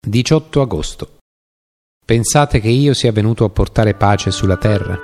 18 agosto. Pensate che io sia venuto a portare pace sulla terra?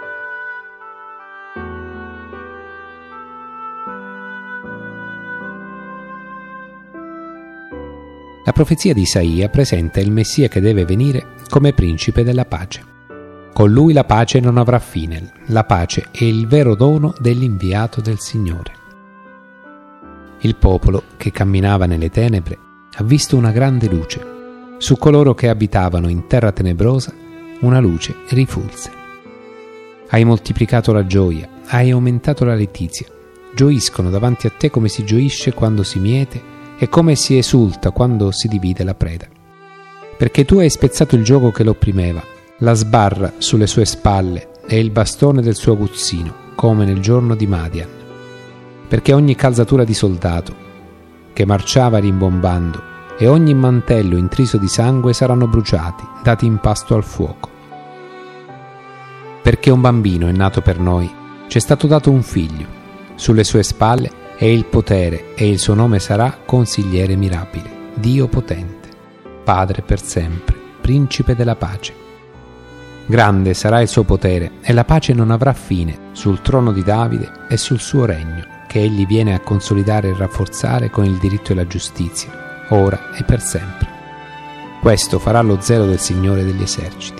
La profezia di Isaia presenta il Messia che deve venire come principe della pace. Con lui la pace non avrà fine. La pace è il vero dono dell'inviato del Signore. Il popolo che camminava nelle tenebre ha visto una grande luce. Su coloro che abitavano in terra tenebrosa una luce rifulse. Hai moltiplicato la gioia, hai aumentato la letizia. Gioiscono davanti a te come si gioisce quando si miete e come si esulta quando si divide la preda. Perché tu hai spezzato il giogo che lo opprimeva, la sbarra sulle sue spalle e il bastone del suo aguzzino, come nel giorno di Madian. Perché ogni calzatura di soldato che marciava rimbombando e ogni mantello intriso di sangue saranno bruciati, dati in pasto al fuoco. Perché un bambino è nato per noi, ci è stato dato un figlio, sulle sue spalle è il potere e il suo nome sarà Consigliere mirabile, Dio potente, Padre per sempre, Principe della pace. Grande sarà il suo potere e la pace non avrà fine sul trono di Davide e sul suo regno, che egli viene a consolidare e rafforzare con il diritto e la giustizia, ora e per sempre. Questo farà lo zelo del Signore degli eserciti.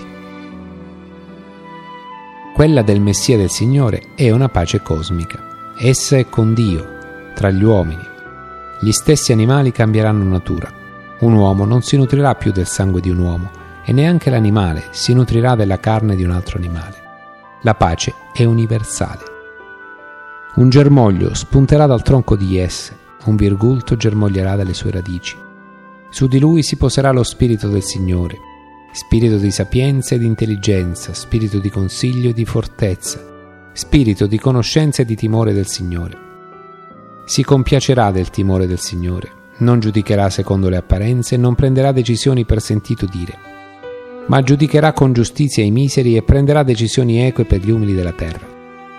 Quella del Messia del Signore è una pace cosmica. Essa è con Dio, tra gli uomini. Gli stessi animali cambieranno natura. Un uomo non si nutrirà più del sangue di un uomo, e neanche l'animale si nutrirà della carne di un altro animale. La pace è universale. Un germoglio spunterà dal tronco di Jesse, un virgulto germoglierà dalle sue radici. Su di lui si poserà lo spirito del Signore, spirito di sapienza e di intelligenza, spirito di consiglio e di fortezza, spirito di conoscenza e di timore del Signore. Si compiacerà del timore del Signore, non giudicherà secondo le apparenze e non prenderà decisioni per sentito dire, ma giudicherà con giustizia i miseri e prenderà decisioni eque per gli umili della terra.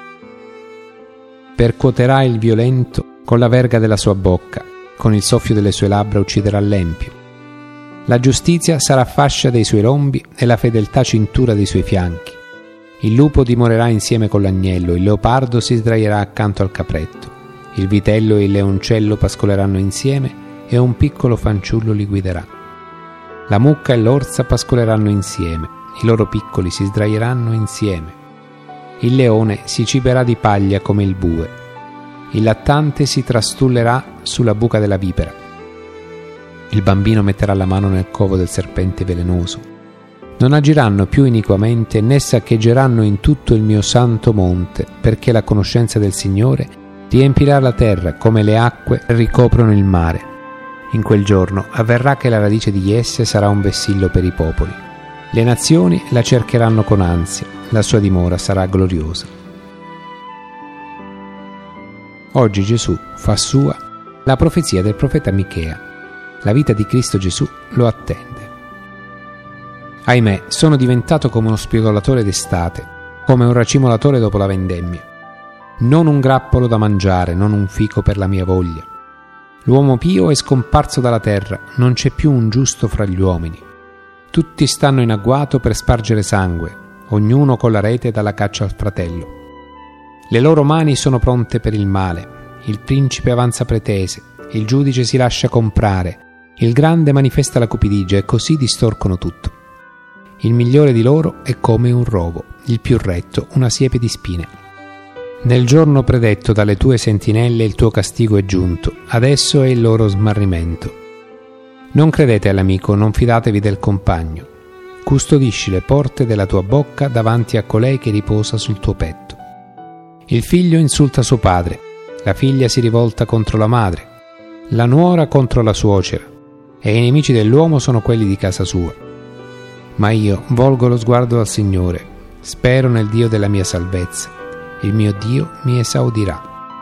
Percuoterà il violento con la verga della sua bocca, con il soffio delle sue labbra ucciderà l'empio. La giustizia sarà fascia dei suoi lombi e la fedeltà cintura dei suoi fianchi. Il lupo dimorerà insieme con l'agnello, il leopardo si sdraierà accanto al capretto, il vitello e il leoncello pascoleranno insieme e un piccolo fanciullo li guiderà. La mucca e l'orsa pascoleranno insieme, i loro piccoli si sdraieranno insieme. Il leone si ciberà di paglia come il bue. Il lattante si trastullerà sulla buca della vipera. Il bambino metterà la mano nel covo del serpente velenoso. Non agiranno più iniquamente né saccheggeranno in tutto il mio santo monte, perché la conoscenza del Signore riempirà la terra come le acque ricoprono il mare. In quel giorno avverrà che la radice di Jesse sarà un vessillo per i popoli. Le nazioni la cercheranno con ansia, la sua dimora sarà gloriosa. Oggi Gesù fa sua la profezia del profeta Michea. La vita di Cristo Gesù lo attende. Ahimè, sono diventato come uno spiegolatore d'estate, come un racimolatore dopo la vendemmia. Non un grappolo da mangiare, non un fico per la mia voglia. L'uomo pio è scomparso dalla terra, non c'è più un giusto fra gli uomini. Tutti stanno in agguato per spargere sangue, ognuno con la rete dalla caccia al fratello. Le loro mani sono pronte per il male, il principe avanza pretese, il giudice si lascia comprare, il grande manifesta la cupidigia e così distorcono tutto. Il migliore di loro è come un rovo, il più retto una siepe di spine. Nel giorno predetto dalle tue sentinelle il tuo castigo è giunto, adesso è il loro smarrimento. Non credete all'amico, non fidatevi del compagno. Custodisci le porte della tua bocca davanti a colei che riposa sul tuo petto. Il figlio insulta suo padre, la figlia si rivolta contro la madre, la nuora contro la suocera, e i nemici dell'uomo sono quelli di casa sua. Ma io volgo lo sguardo al Signore, spero nel Dio della mia salvezza, il mio Dio mi esaudirà.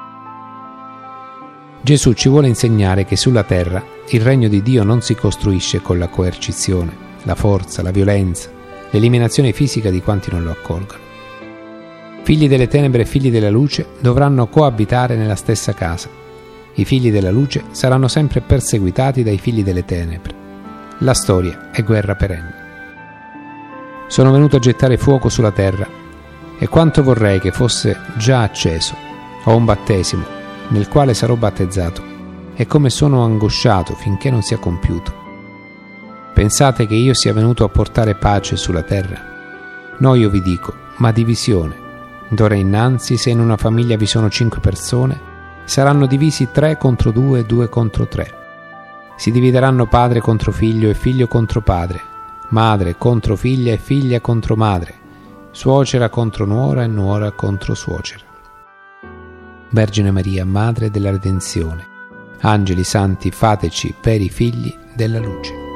Gesù ci vuole insegnare che sulla terra il regno di Dio non si costruisce con la coercizione, la forza, la violenza, l'eliminazione fisica di quanti non lo accolgano. Figli delle tenebre e figli della luce dovranno coabitare nella stessa casa. I figli della luce saranno sempre perseguitati dai figli delle tenebre. La storia è guerra perenne. Sono venuto a gettare fuoco sulla terra e quanto vorrei che fosse già acceso. Ho un battesimo nel quale sarò battezzato e come sono angosciato finché non sia compiuto. Pensate che io sia venuto a portare pace sulla terra? No, io vi dico, ma divisione. D'ora innanzi, se in una famiglia vi sono 5 persone, saranno divisi 3 contro 2 e 2 contro 3. Si divideranno padre contro figlio e figlio contro padre, madre contro figlia e figlia contro madre, suocera contro nuora e nuora contro suocera. Vergine Maria, Madre della Redenzione, angeli santi, fateci veri figli della luce.